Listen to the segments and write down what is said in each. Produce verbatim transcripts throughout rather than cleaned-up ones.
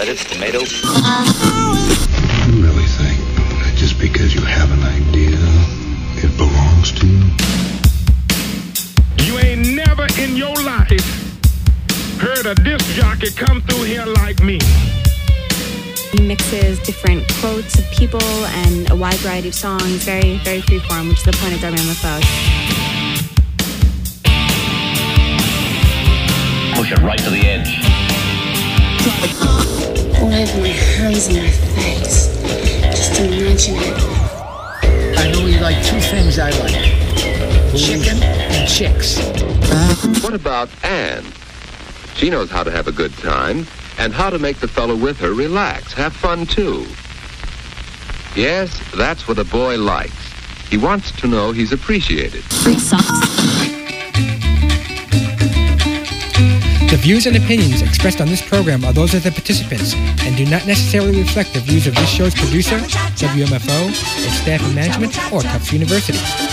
lettuce, tomato. You really think that just because you have an idea, it belongs to you? You ain't never in your life heard a disc jockey come through here like me. He mixes different quotes of people and a wide variety of songs, very, very freeform, which is the point of Darman McLeod. Push it right to the edge. Wave my hands in my face. Just imagine it. I know you like two things I like. Chicken and chicks. What about Anne? She knows how to have a good time and how to make the fellow with her relax, have fun too. Yes, that's what a boy likes. He wants to know he's appreciated. Free socks. The views and opinions expressed on this program are those of the participants and do not necessarily reflect the views of this show's producer, W M F O, its staff and management, or Tufts University.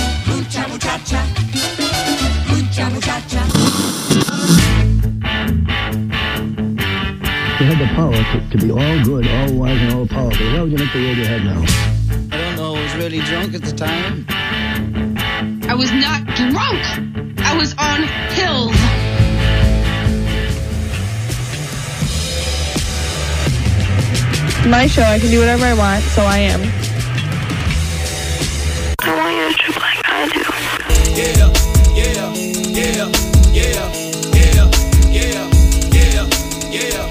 You had the power to, to be all good, all wise, and all powerful. Why would you make the road you have now? I don't know. I was really drunk at the time. I was not drunk. I was on pills. My show, I can do whatever I want, so I am. I want you to trip like I do. Yeah, yeah, yeah, yeah, yeah, yeah, yeah, yeah.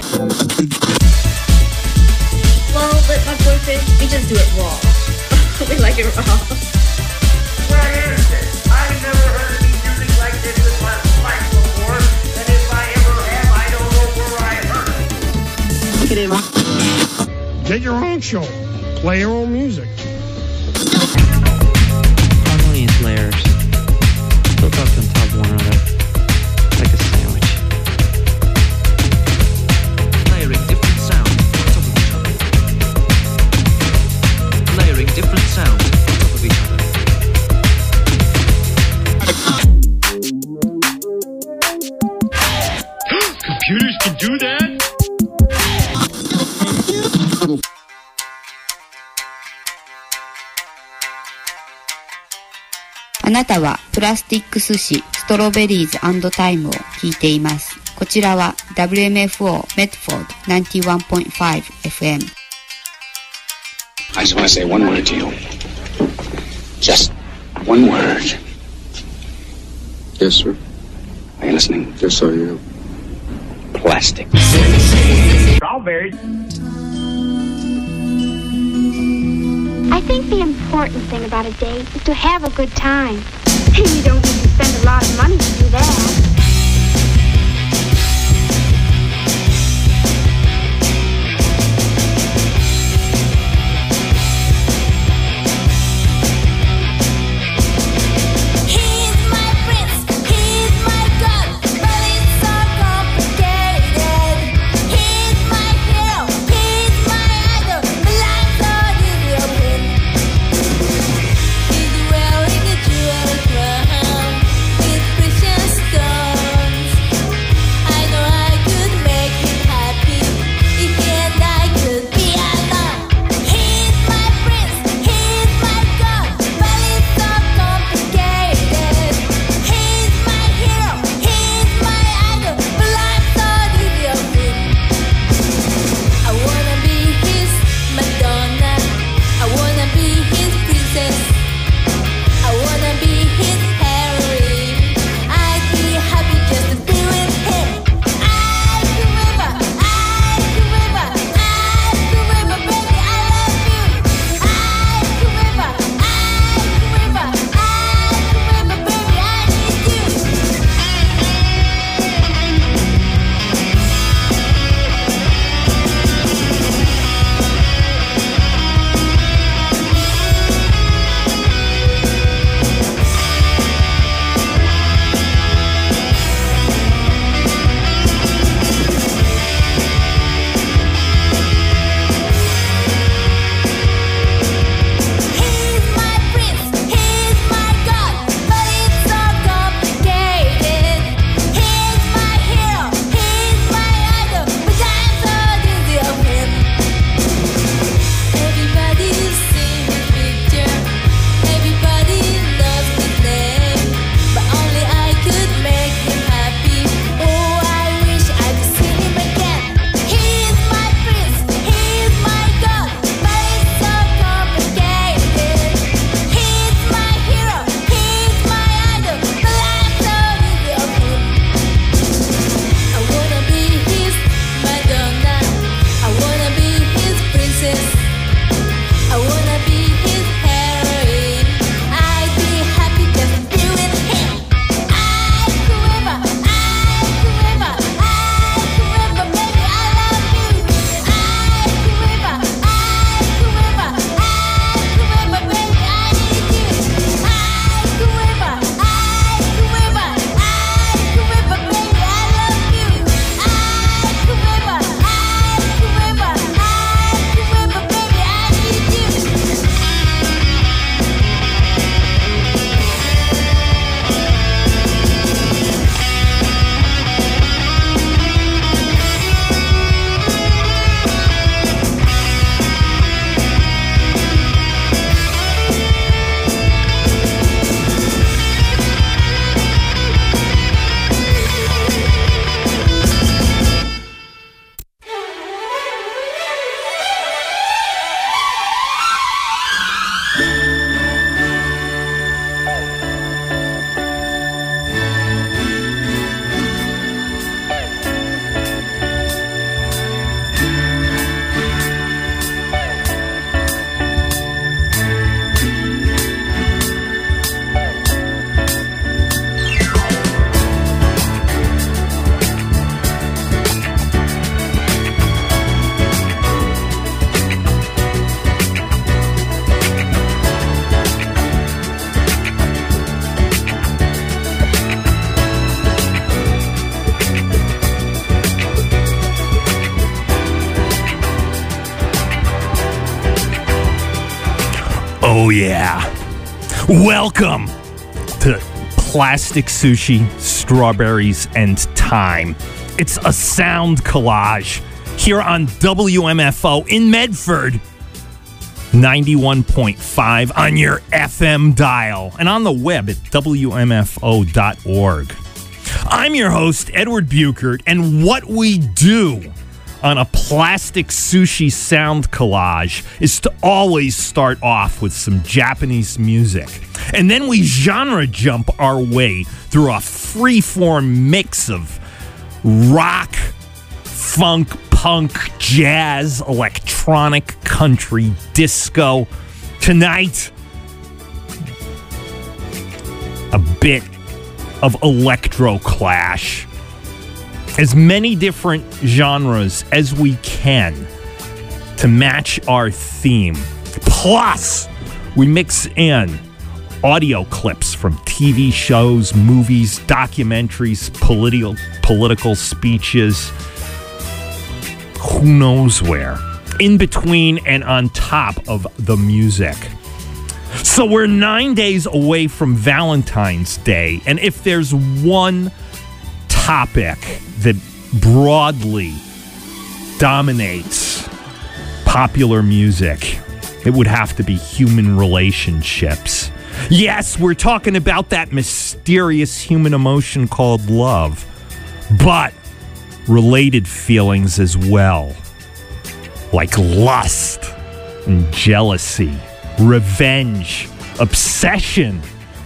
Well, with my boyfriend, we just do it raw. We like it raw. Where is this? I've never heard any music like this in my life before, and if I ever have, I don't know where I heard it. Look at him. Get your own show. Play your own music. Harmonious layers. Built up on top of one another. Like a sandwich. Layering different sounds on top of each other. Layering different sounds on top of each other. Computers can do that? あなたはプラスティック寿司ストロベリーズ&タイムを聞いています。こちらは ダブリューエムエフオー Medford きゅうじゅういってんご エフエム。 I just want to say one word to you. Just one word. Yes, sir. Are you listening? Yes, I am. Plastic. Strawberries. I think the important thing about a date is to have a good time. And you don't need to spend a lot of money to do that. Stop. Oh, yeah. Welcome to Plastic Sushi, Strawberries, and Time. It's a sound collage here on W M F O in Medford, ninety-one point five on your F M dial, and on the web at W M F O dot org. I'm your host, Edward Buchert, and what we do on a Plastic Sushi sound collage is to always start off with some Japanese music. And then we genre jump our way through a free-form mix of rock, funk, punk, jazz, electronic, country, disco. Tonight, a bit of electro clash. As many different genres as we can to match our theme. Plus, we mix in audio clips from T V shows, movies, documentaries, political political speeches, who knows where, in between and on top of the music. So we're nine days away from Valentine's Day, and if there's one topic that broadly dominates popular music, it would have to be human relationships. Yes, we're talking about that mysterious human emotion called love, but related feelings as well, like lust and jealousy, revenge, obsession,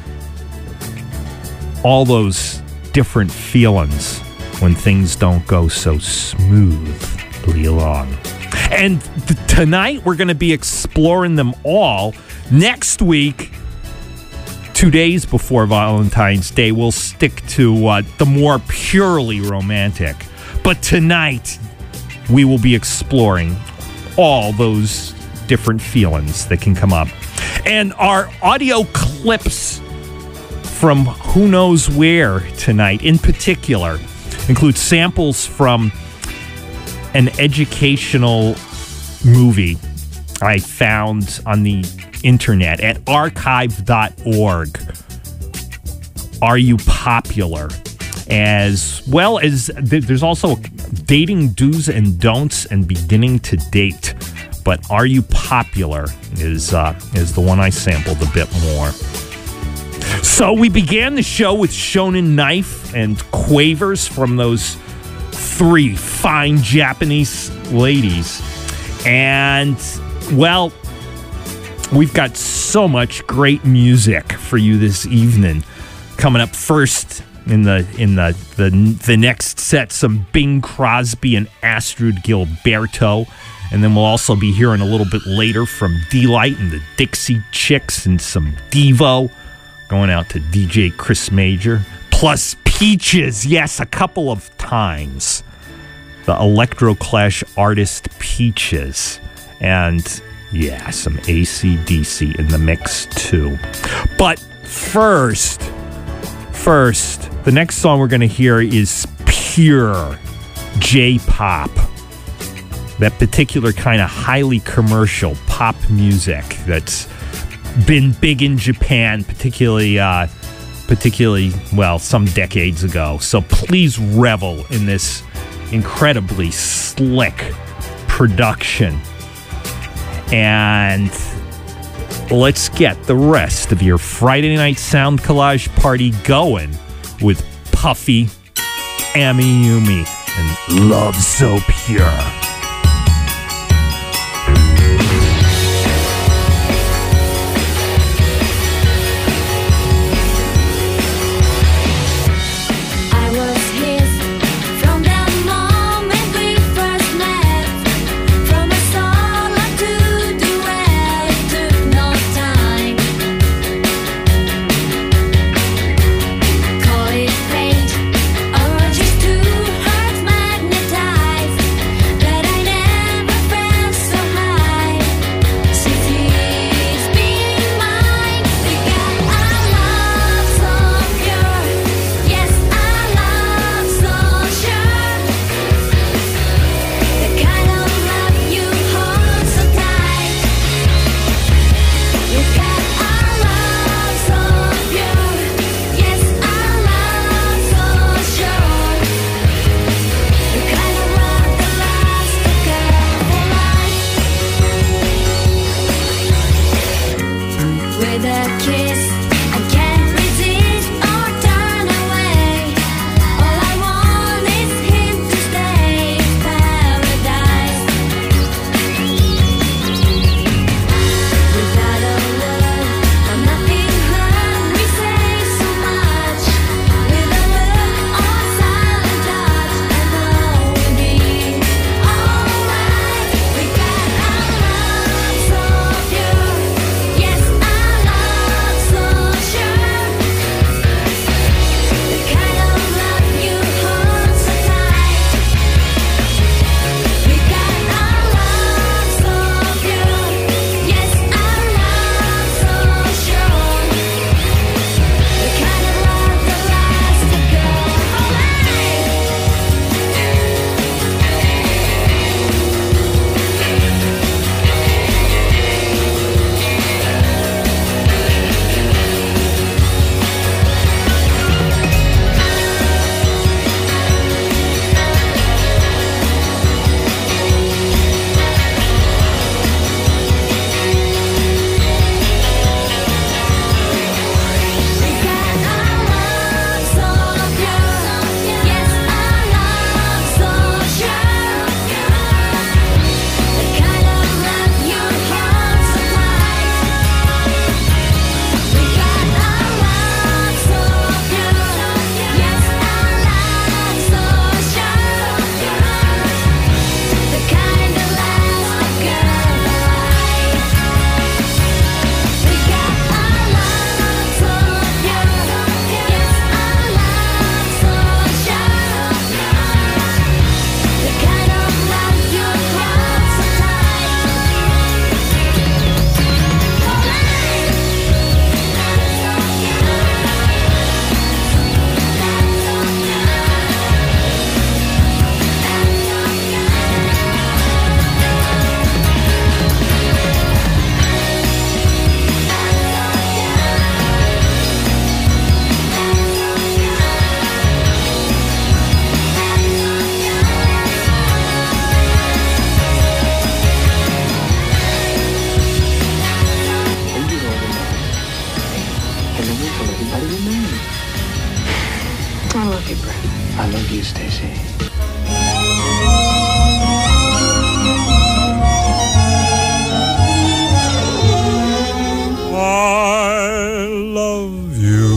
all those different feelings when things don't go so smoothly along. And th- tonight we're going to be exploring them all. Next week, two days before Valentine's Day, we'll stick to uh, the more purely romantic. But tonight we will be exploring all those different feelings that can come up. And our audio clips from who knows where tonight, in particular, include samples from an educational movie I found on the internet at archive dot org. Are You Popular? As well as th- there's also dating do's and don'ts and beginning to date. But Are You Popular is uh, is the one I sampled a bit more. So we began the show with Shonen Knife and Quavers from those three fine Japanese ladies. And, well, we've got so much great music for you this evening. Coming up first in the in the the, the next set, some Bing Crosby and Astrid Gilberto. And then we'll also be hearing a little bit later from D-Light and the Dixie Chicks and some Devo. Going out to D J Chris Major. Plus Peaches, yes, a couple of times. The Electro Clash artist Peaches. And, yeah, some A C D C in the mix, too. But first, first, the next song we're going to hear is pure J-pop. That particular kind of highly commercial pop music that's been big in Japan, particularly, uh, particularly, well, some decades ago. So please revel in this incredibly slick production. And let's get the rest of your Friday night sound collage party going with Puffy, Amiyumi, and Love So Pure. That with a kiss. I can't resist or turn away. All I want is him to stay. It's paradise. Without a word or nothing heard, we say so much. With a look or silent touch, I know we'll be alright. We got our love so pure. Yes, our love so sure. The kind of love you hold so tight. We got our love so pure. Yes, our love so sure. The kind of love that lasts a girl for life. We got our love so pure. Yes, our love so sure. The kind of love you hold so tight. We got our love so pure. Yes, our love so sure. The kind that lasts a girl for life. We got our love so pure. Yes, our love so sure. The kind of love you hold so I love you, Brett. I love you, Stacy. I love you,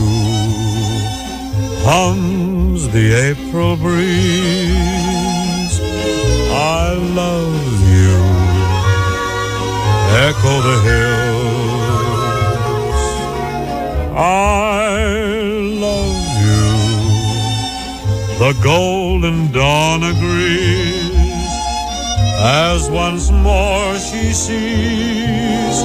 hums the April breeze. I love you, echo the hills. I love you, the golden dawn agrees, as once more she sees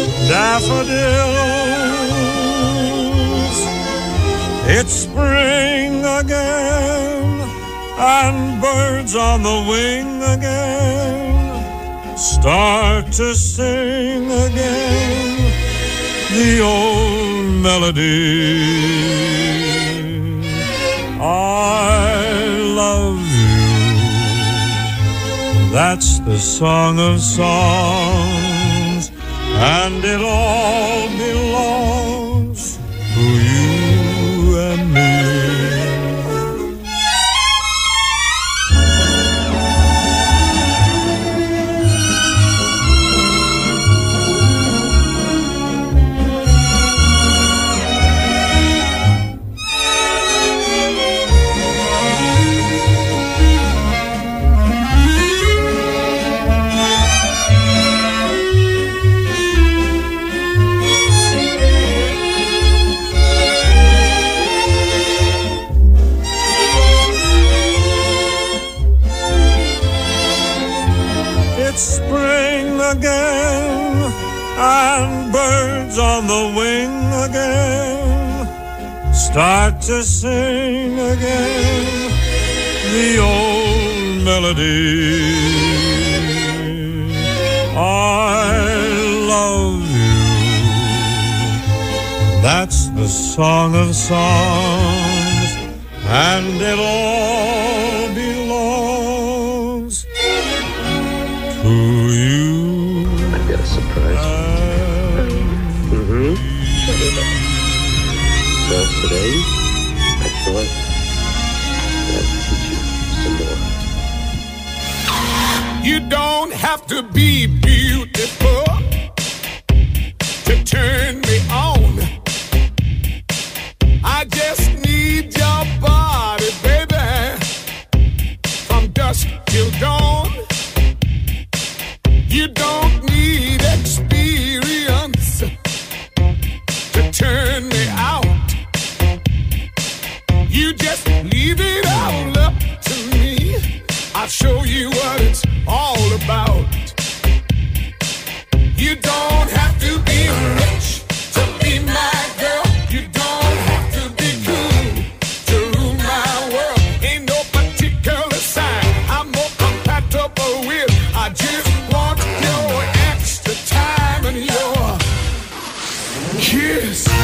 daffodils. It's spring again, and birds on the wing again start to sing again the old melody. I love you, that's the song of songs, and it all belongs to you and me. It's spring again, and birds on the wing again start to sing again the old melody. I love you, that's the song of songs, and it all belongs to you. I've got a surprise. Mm-hmm. What is it? Well, today, I thought I'd teach you some more. You don't have to be beautiful to turn me on. I just need your body, baby, from dusk till dawn. You don't need experience to turn me out. You just leave it all up to me. I'll show you what it's all about. You don't have to be rich to be my girl. You don't have to be cool to rule my world. Ain't no particular sign I'm more compatible with. I just want your extra time and your kiss.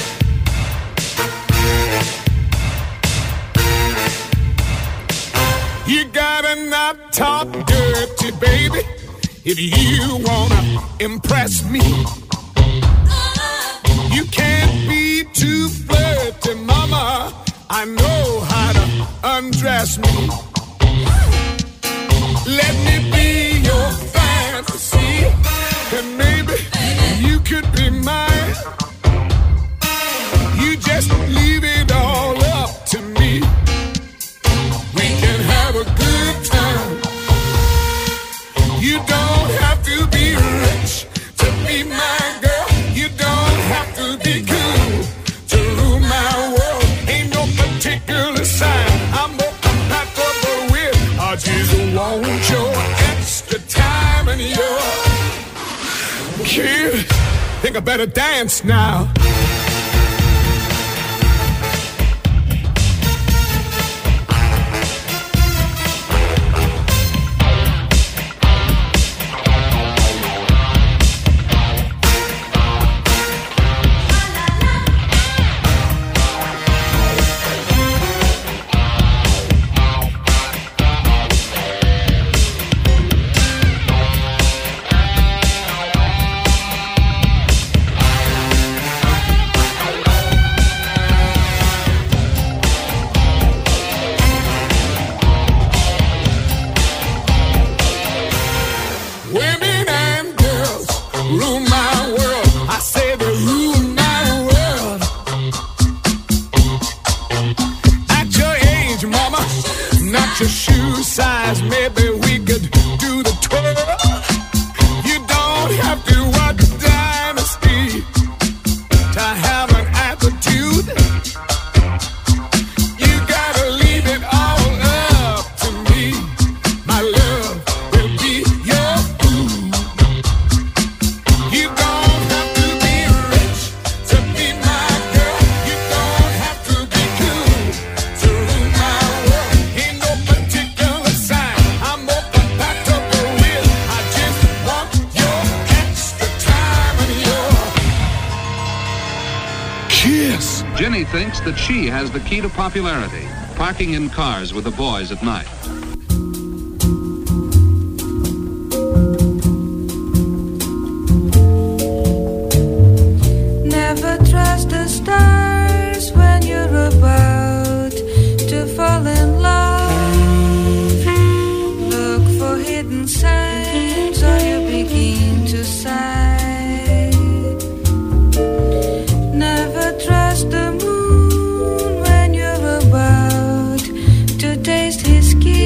You gotta not talk dirty, baby, if you wanna impress me. You can't be too flirty, mama. I know how to undress me. Let me be your fantasy, and maybe you could be mine. You just leave it all up to me. We can have a good time. You don't have to be rich to be my girl. You don't have to be cool to rule my world. Ain't no particular sign I'm more compatible with. I just want your extra time and your kiss. Think I better dance now. Women and girls rule my world. I say they rule my world. At your age, mama, not your shoe size. Maybe we could do the twirl. You don't have to watch Dynasty to have an attitude. You gotta leave it all up to me. My love will be your food. You don't have to be rich to be my girl. You don't have to be cool to rule my world. Ain't no particular sign I'm more compatible with. I just want your extra time and your kiss. Jenny thinks that she has the key to popularity, parking in cars with the boys at night. Never trust the stars when you're about to fall in love. Look for hidden signs or you begin to sigh. Never trust the moon when you're about to taste his kiss.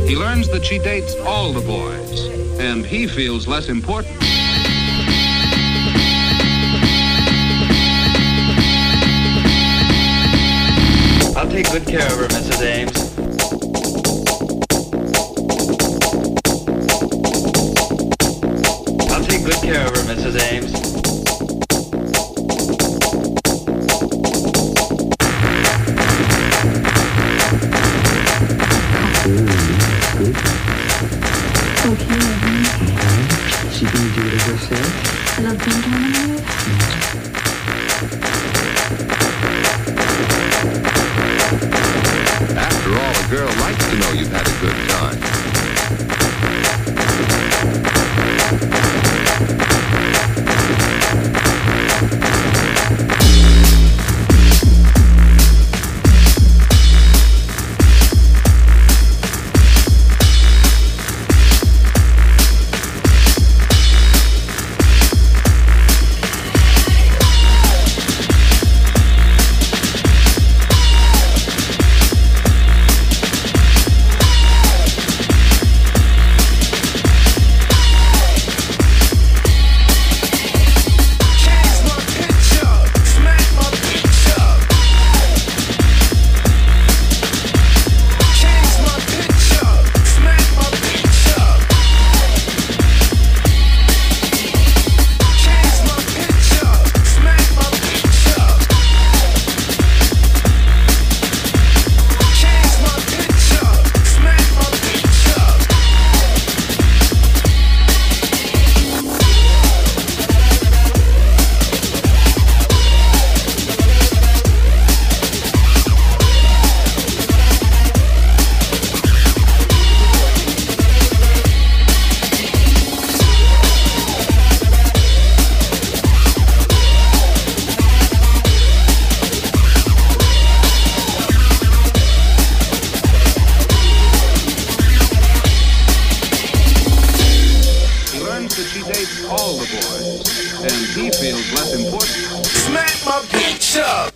He learns that she dates all the boys, and he feels less important. I'll take good care of her, Missus Ames. I'll take good care of her, Missus Ames. Okay, She can do it as herself. I love being terminated. After all, a girl likes to know you've had a good time. all the boys, and he feels less important. Smack my bitch up.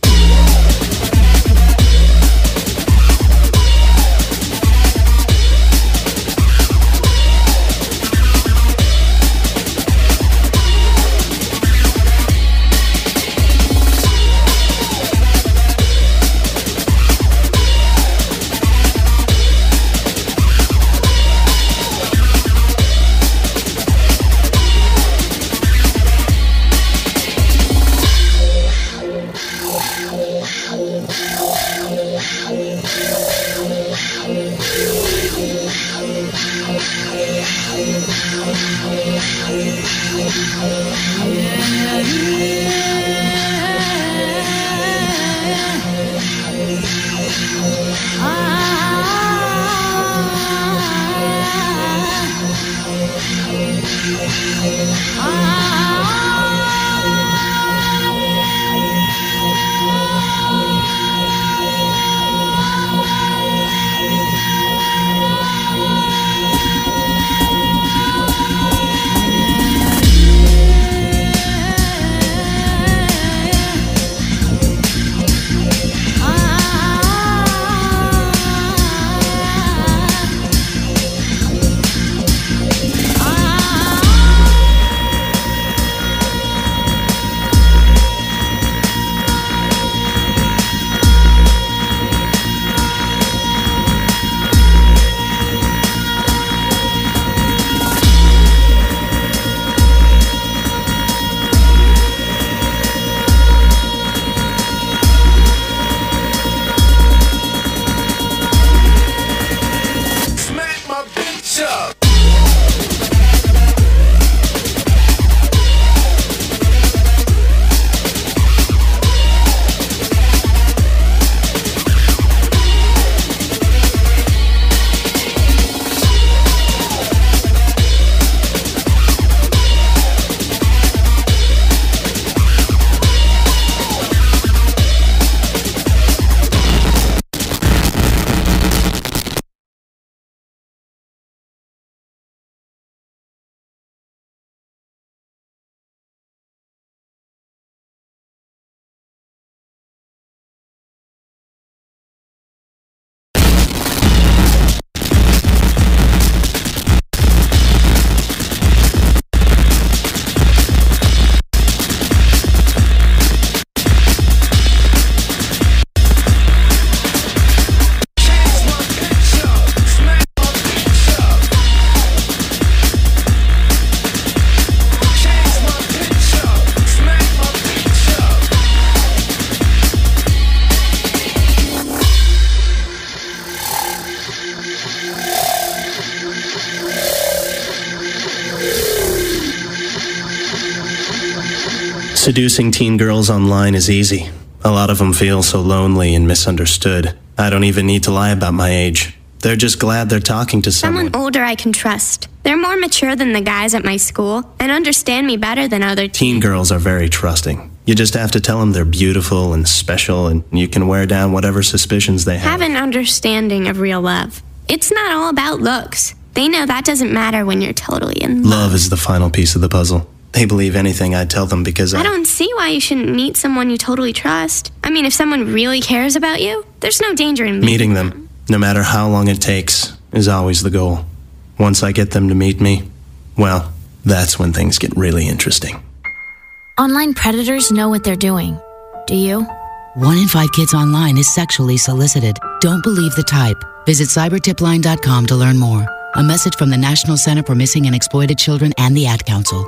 Seducing teen girls online is easy. A lot of them feel so lonely and misunderstood. I don't even need to lie about my age. They're just glad they're talking to someone. Someone older I can trust. They're more mature than the guys at my school and understand me better than other teens. Teen girls are very trusting. You just have to tell them they're beautiful and special, and you can wear down whatever suspicions they have. Have an understanding of real love. It's not all about looks. They know that doesn't matter when you're totally in love. Love is the final piece of the puzzle. They believe anything I tell them because I... I don't see why you shouldn't meet someone you totally trust. I mean, if someone really cares about you, there's no danger in meeting them, no matter how long it takes, is always the goal. Once I get them to meet me, well, that's when things get really interesting. Online predators know what they're doing. Do you? One in five kids online is sexually solicited. Don't believe the type. Visit cyber tip line dot com to learn more. A message from the National Center for Missing and Exploited Children and the Ad Council.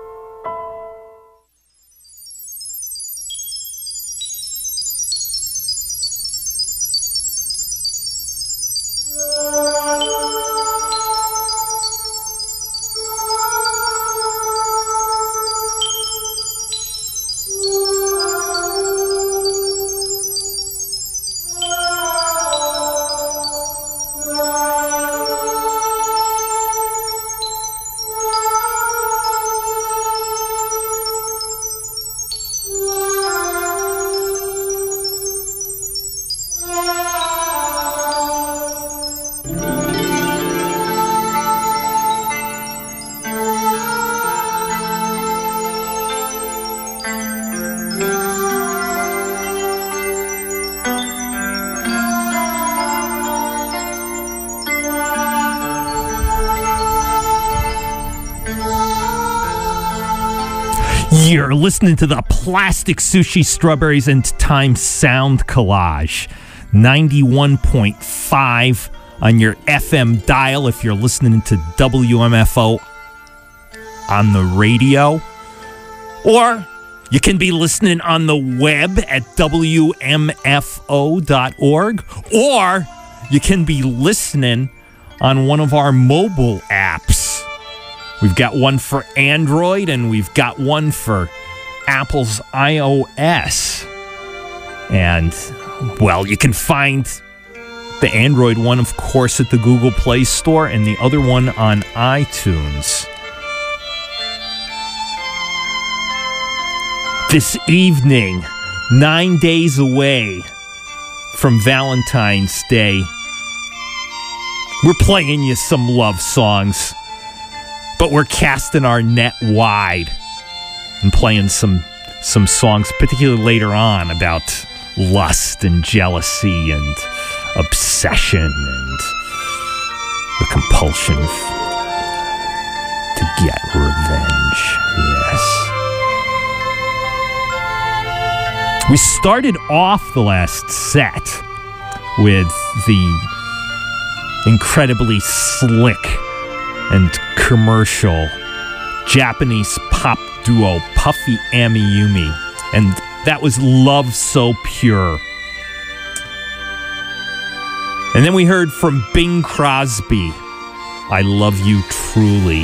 You're listening to the Plastic Sushi Strawberries and Time Sound Collage. ninety-one point five on your F M dial if you're listening to W M F O on the radio. Or you can be listening on the web at W M F O dot org. Or you can be listening on one of our mobile apps. We've got one for Android, and we've got one for Apple's iOS. And, well, you can find the Android one, of course, at the Google Play Store, and the other one on iTunes. This evening, nine days away from Valentine's Day, we're playing you some love songs. But we're casting our net wide and playing some some songs, particularly later on, about lust and jealousy and obsession and the compulsion to get revenge. Yes. We started off the last set with the incredibly slick and commercial Japanese pop duo Puffy Amiyumi, and that was Love So Pure. And then we heard from Bing Crosby, I Love You Truly.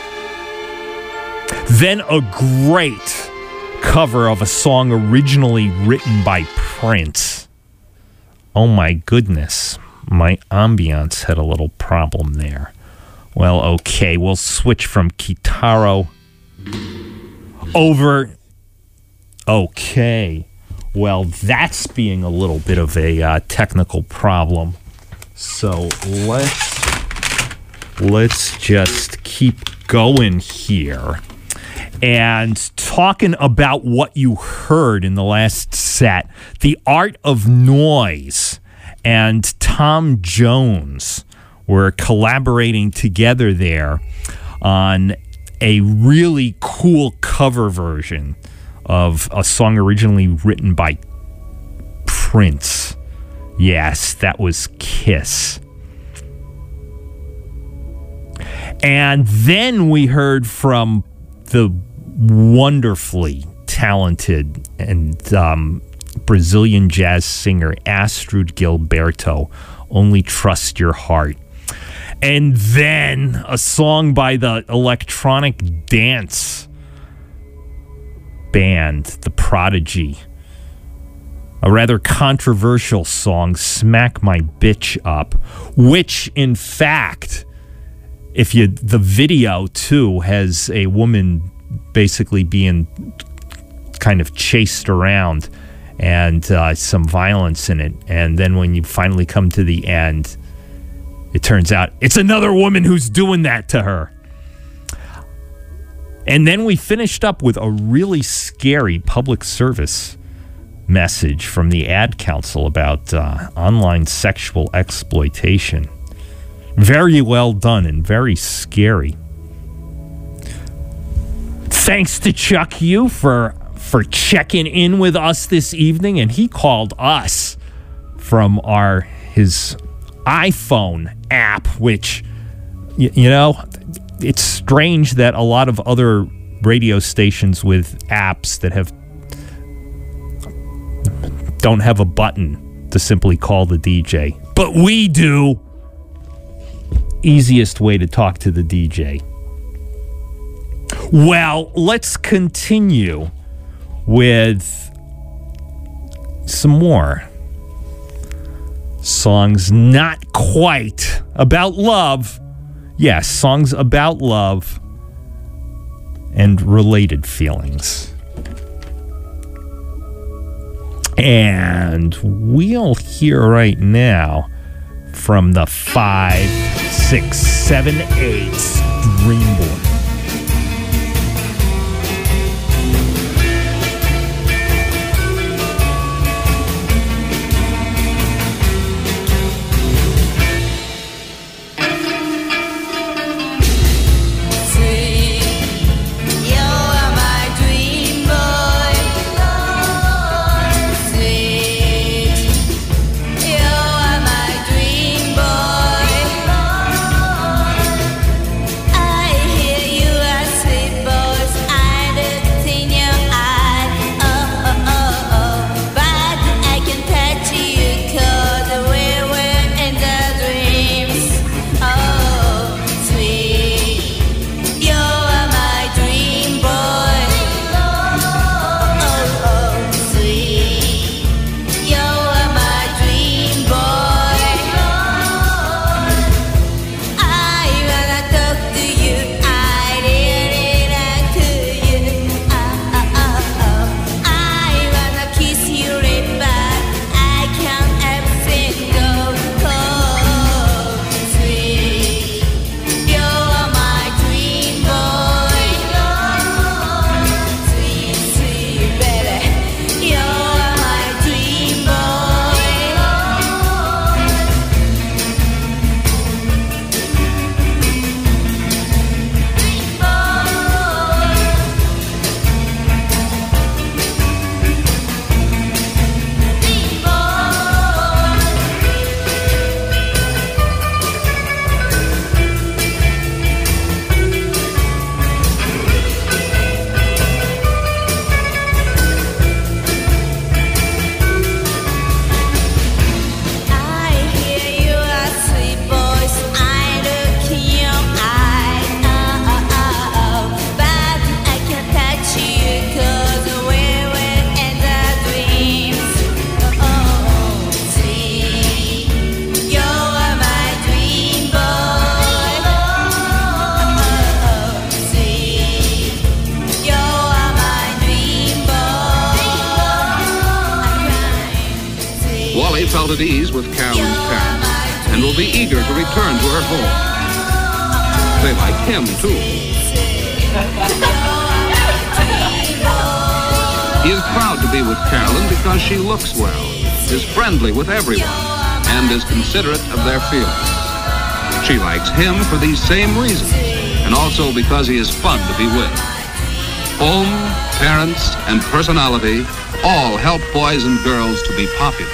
Then a great cover of a song originally written by Prince. Oh my goodness, my ambiance had a little problem there. Well, okay, we'll switch from Kitaro over. Okay, well, that's being a little bit of a uh, technical problem. So let's let's just keep going here and talking about what you heard in the last set. The Art of Noise and Tom Jones were collaborating together there on a really cool cover version of a song originally written by Prince. Yes, that was Kiss. And then we heard from the wonderfully talented and um, Brazilian jazz singer Astrud Gilberto, Only Trust Your Heart. And then a song by the electronic dance band, The Prodigy. A rather controversial song, Smack My Bitch Up, which, in fact, if you the video, too, has a woman basically being kind of chased around and uh, some violence in it. And then when you finally come to the end, it turns out it's another woman who's doing that to her. And then we finished up with a really scary public service message from the Ad Council about uh, online sexual exploitation. Very well done and very scary. Thanks to Chuck Yu for for checking in with us this evening, and he called us from our his iPhone app, which y- you know, it's strange that a lot of other radio stations with apps that have don't have a button to simply call the D J, but we do. Easiest way to talk to the D J. Well, let's continue with some more songs not quite about love. Yes, songs about love and related feelings. And we'll hear right now from the five, six, seven, eight Dreamboy. Wally felt at ease with Carolyn's parents and will be eager to return to her home. They like him, too. He is proud to be with Carolyn because she looks well, is friendly with everyone, and is considerate of their feelings. She likes him for these same reasons, and also because he is fun to be with. Home, parents, and personality all help boys and girls to be popular.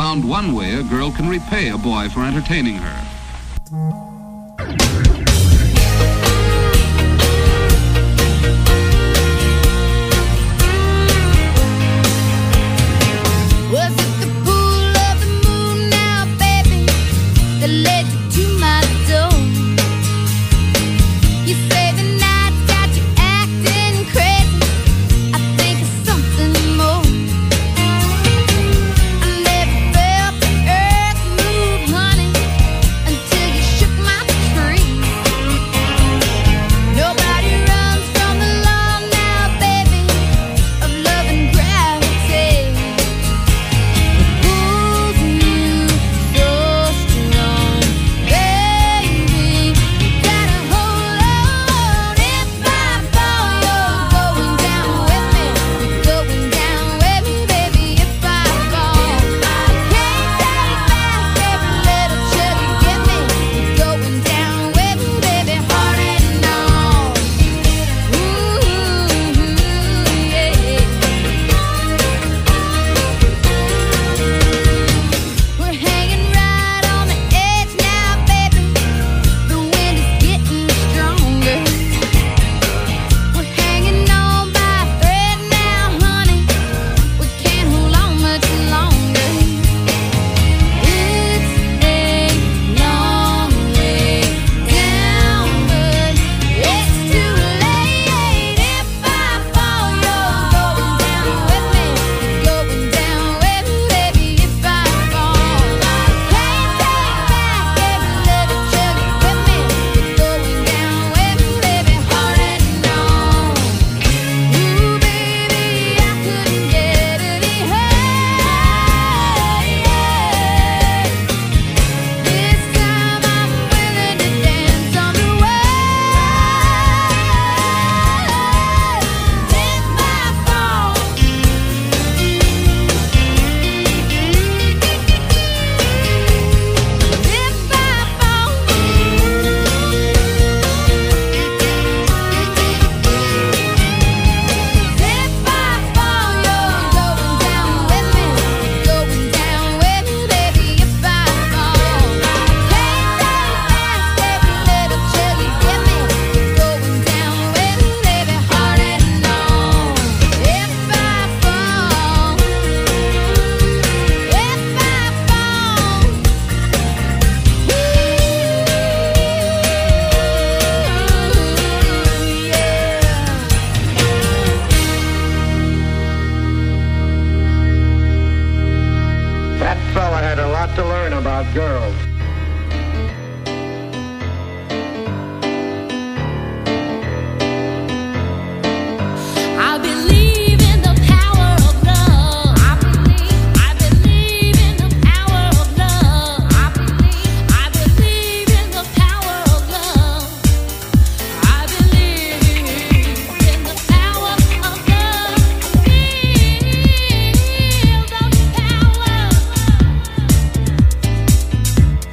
found one way a girl can repay a boy for entertaining her. Was it the pull of the moon now, baby, that led you to my door? You say the night's got you acting crazy. I think it's something more. I never felt the earth move, honey, until you shook my tree. Nobody runs from the law now, baby, of love and gravity. Pulls you so strong, baby. You gotta hold on. If I fall, you're going down with me. You're going down with me, baby. If I fall, I can't take back every little chill you give me. You're going down with me, baby, heart and all. Ooh, yeah. We're hanging right on the edge now, baby. The wind is getting stronger. We're hanging on by a thread now, honey. We can't hold on much longer. It's a long way down, but it's too late. If I fall, you're going down with me. You're going down with me, baby. If I fall, I can't take back every little chill you give me. You're going down with me, baby, heart and all. Ooh, baby, I couldn't get any higher. This time I'm willing to dance on the waves. If I fall, if I fall, if I fall, you're going down with me. Going down with me, baby. If I fall, can't take back every little chill you give me. You're going down with me, baby, heart and all. If I fall, if I fall. That fella had a lot to learn about girls. I believe in the power of love. I believe, I believe in the power of love. I believe, I believe in the power of love. I believe in the power of love. Feel the power.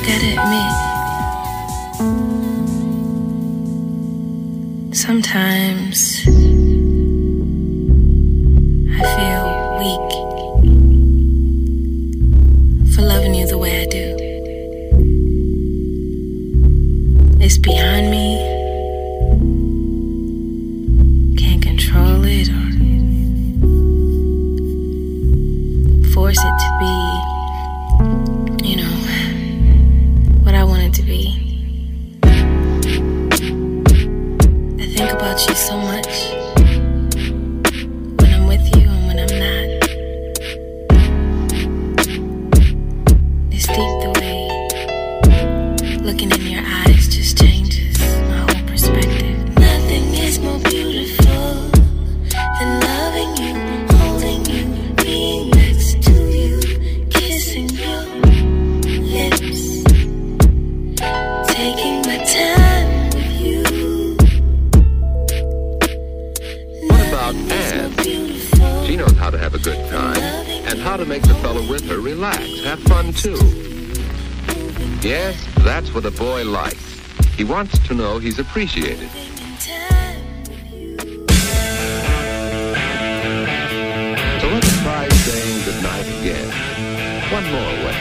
gotta admit, sometimes I feel weak for loving you the way I do. It's beyond me. Can't control it or force it to be, you know, what I want it to be. I think about you so much when I'm with you and when I'm not. It's deep the way looking in your eyes just changes my whole perspective. Nothing is more beautiful than loving you, holding you, being next to you, kissing your lips, taking my time with you. What about Anne? She knows how to have a good time and how to make the fellow with her relax, have fun too. Yes, that's what a boy likes. He wants to know he's appreciated. So let's try saying goodnight again. One more way.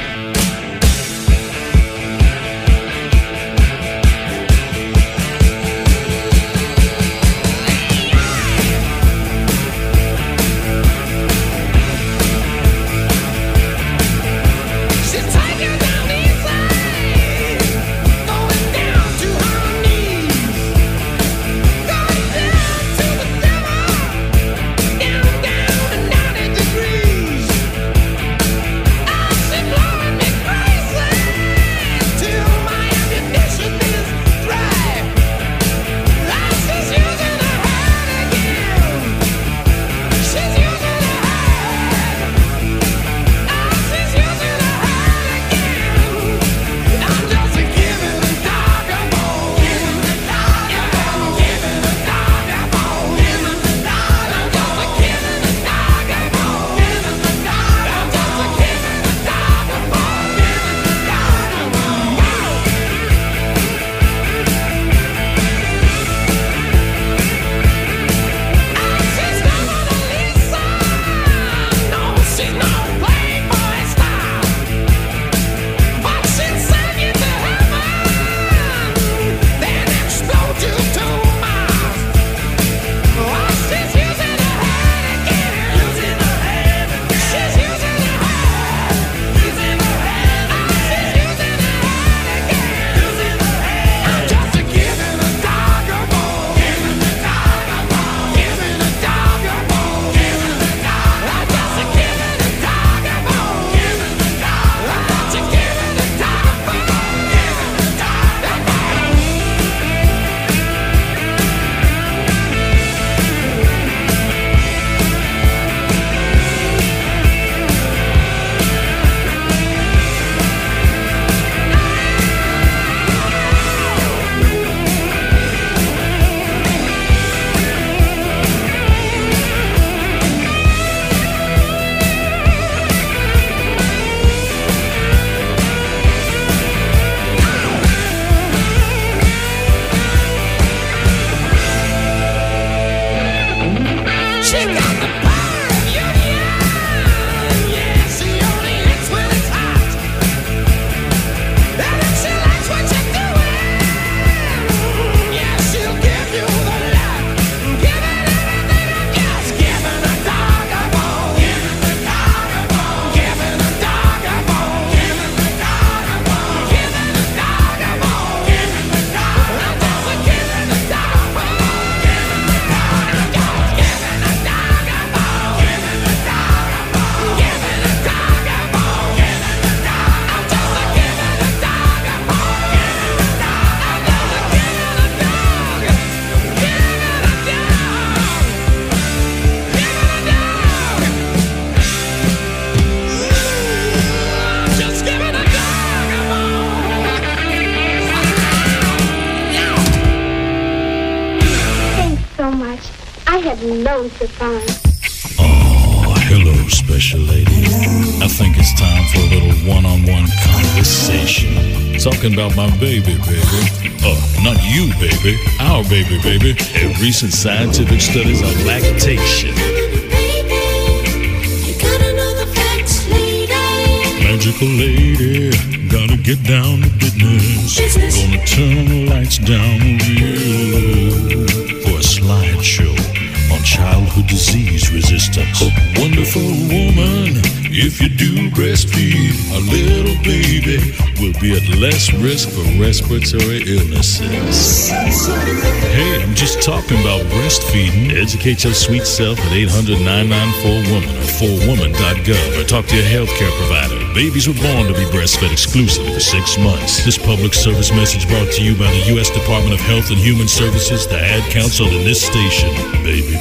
She's taking down these lines, going down to her knees, going down to the devil, down, down to ninety degrees. Ah, she's blowing me crazy till my ammunition is dry. Ah, she's using her head again. She's using her head. Ah, she's using her head again. I'm just a giving the dog a bone. Giving the dog a bone. Giving the dog a bone. Giving the dog a bone. I'm just a giving the dog a bone. Giving the dog a bone. I'm just a giving the dog a bone. Giving the dog a bone. She's no Mona Lisa. No, she's no Playboy star. But she'll send you to heaven, then explode you to Mars. Oh, she's using her head again. Using her head again. She's using her head. Using her head again. She's using her head again. Using her head. I'm just a giving a dog a bone. Giving the dog a bone. Giving the dog a bone. Giving the dog. I'm just a giving a dog a bone. Giving the dog. I'm just a giving a dog a bone. Giving the dog a bone. She got the power of union. Yeah, she only hits when it's hot. And if she likes what you're doing, yeah, she'll give you the lot. Giving everything I guess. Giving a dog a bone. Giving the dog a bone. Giving a dog a bone. Giving the dog a bone. Giving the dog a bone. Giving the dog. I'm just a giving the dog a bone. Giving the dog a bone. Giving a dog a bone. Giving the dog a bone. Giving the dog a bone. Giving the dog. I'm just a giving the dog a bone. Giving the dog. I'm just a giving the dog. Giving the dog. Giving the dog. I'm just giving a dog a bone. Thanks so much. I had loads of fun. Oh, hello, special lady. I think it's time for a little one-on-one conversation. Talking about my baby, baby. Uh, not you, baby. Our baby, baby. And recent scientific studies on lactation. Magical lady, gotta get down to business. business. Gonna turn the lights down real low for a slideshow on childhood disease resistance. Wonderful woman, if you do breastfeed, a little baby will be at less risk for respiratory illnesses. Hey, I'm just talking about breastfeeding. Educate your sweet self at eight hundred, nine nine four, woman or four woman dot gov or talk to your healthcare provider. Babies were born to be breastfed exclusively for six months. This public service message brought to you by the U S Department of Health and Human Services, the Ad Council, and this station, baby.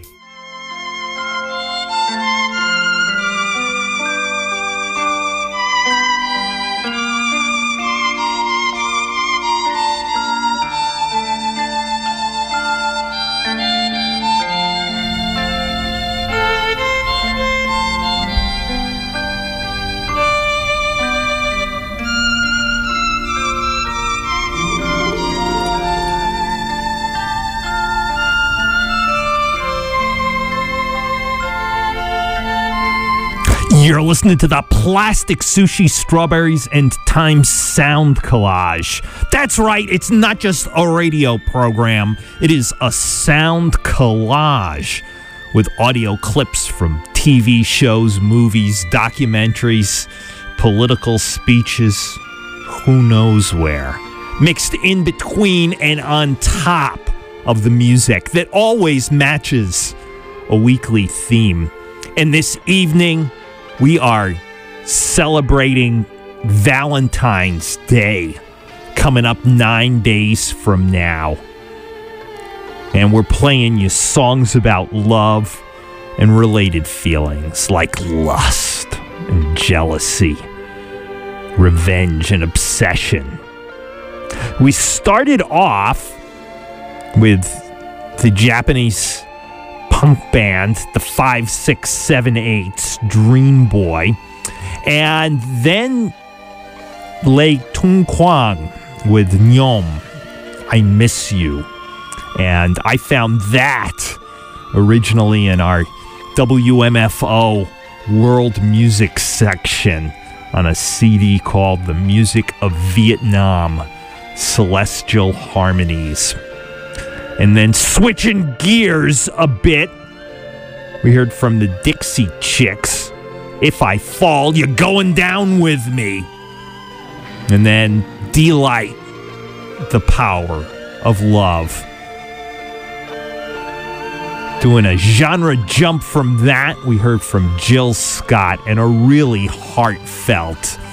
You're listening to the Plastic Sushi Strawberries and Time Sound Collage. That's right, it's not just a radio program, it is a sound collage with audio clips from T V shows, movies, documentaries, political speeches, who knows where, mixed in between and on top of the music that always matches a weekly theme. And this evening, we are celebrating Valentine's Day coming up nine days from now. And we're playing you songs about love and related feelings like lust and jealousy, revenge and obsession. We started off with the Japanese punk band, the five six seven eight's Dream Boy, and then Lei Tung Kwang with Nyom, I Miss You. And I found that originally in our W M F O World Music section on a C D called The Music of Vietnam, Celestial Harmonies. And then switching gears a bit, we heard from the Dixie Chicks, If I Fall, You're Going Down With Me. And then Delight, The Power of Love. Doing a genre jump from that, we heard from Jill Scott and a really heartfelt